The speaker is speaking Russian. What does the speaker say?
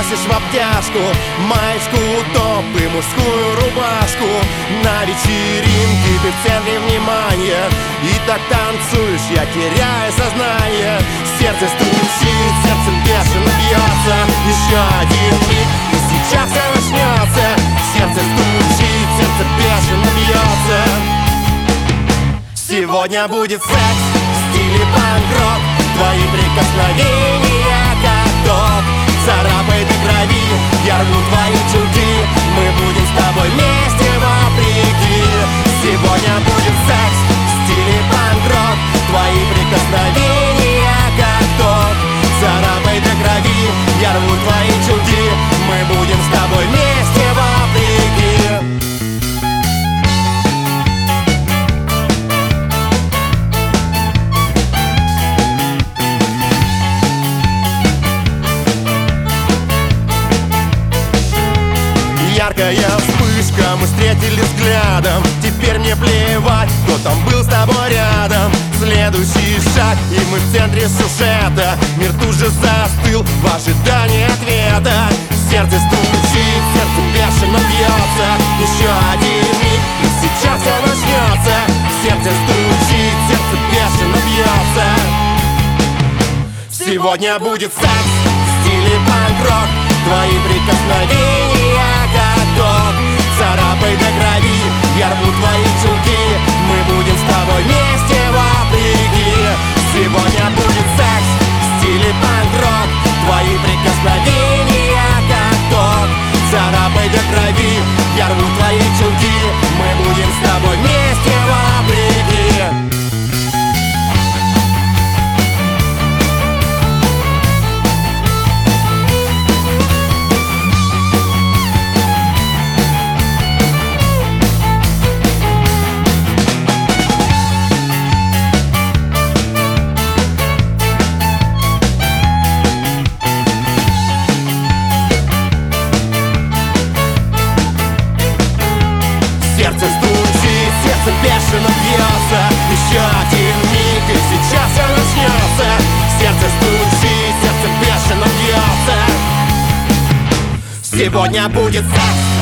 носишь в обтяжку маечку, топ и мужскую рубашку. На вечеринке ты в центре внимания, и так танцуешь, я теряю сознание. Сердце стучит, сердце бешено бьется. Еще один миг, и сейчас все начнется. Сердце стучит, сердце бешено бьется. Сегодня будет секс в стиле панк-рок. Твои прикосновения как ток. Царапай до крови, я рву твои чулки. Мы будем с тобой вместе вопреки. Сегодня будет секс в стиле панк-рок. Твои прикосновения как ток. Царапай до крови, я рву твои чулки. Мы будем с тобой вместе вопреки. Яркая вспышка, мы встретились взглядом. Теперь мне плевать, кто там был с тобой рядом. Следующий шаг, и мы в центре сюжета. Мир тут же застыл в ожидании ответа. Сердце стучит, сердце бешено бьется. Еще один миг, и сейчас все начнется. Сердце стучит, сердце бешено бьется. Сегодня будет секс в стиле панк-рок. Твои прикосновения как ток. Царапай до крови, я рву твои чулки. Мы будем с тобой вместе вопреки. Сегодня будет секс в стиле панк-рок. Твои прикосновения как ток. Царапай до крови, я рву твои чулки. Мы будем с тобой вместе вопреки. Сердце стучит, сердце бешено бьется. Еще один миг, и сейчас все начнется. Сердце стучит, сердце бешено бьется. Сегодня будет секс